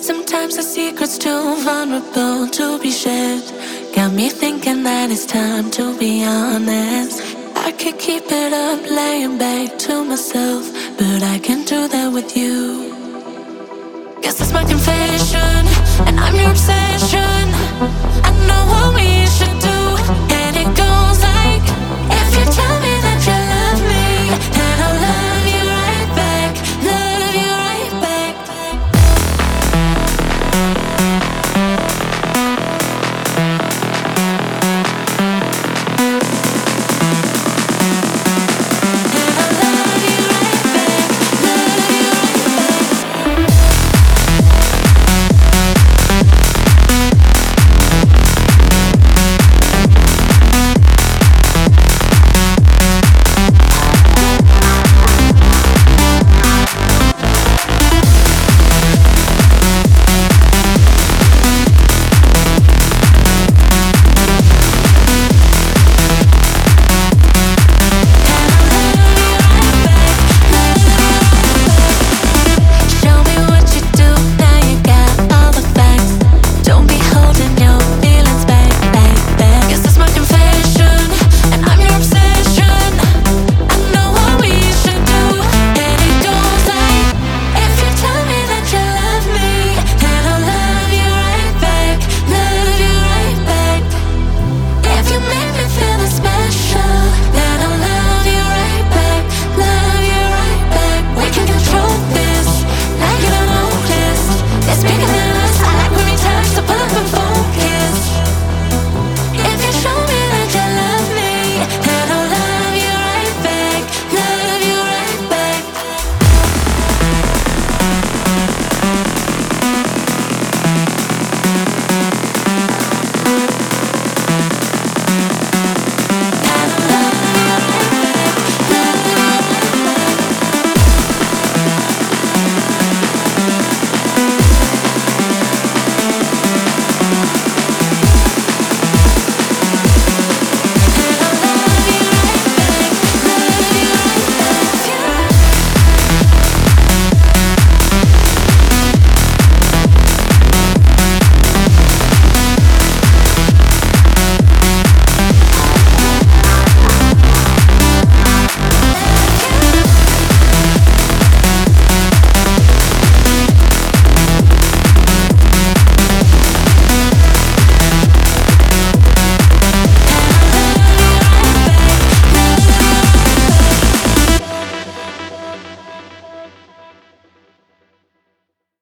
Sometimes the secret's too vulnerable to be shared. Got me thinking that it's time to be honest. I could keep it up, laying back to myself, but I can't do that with you. Guess that's my confession, and I'm your obsession.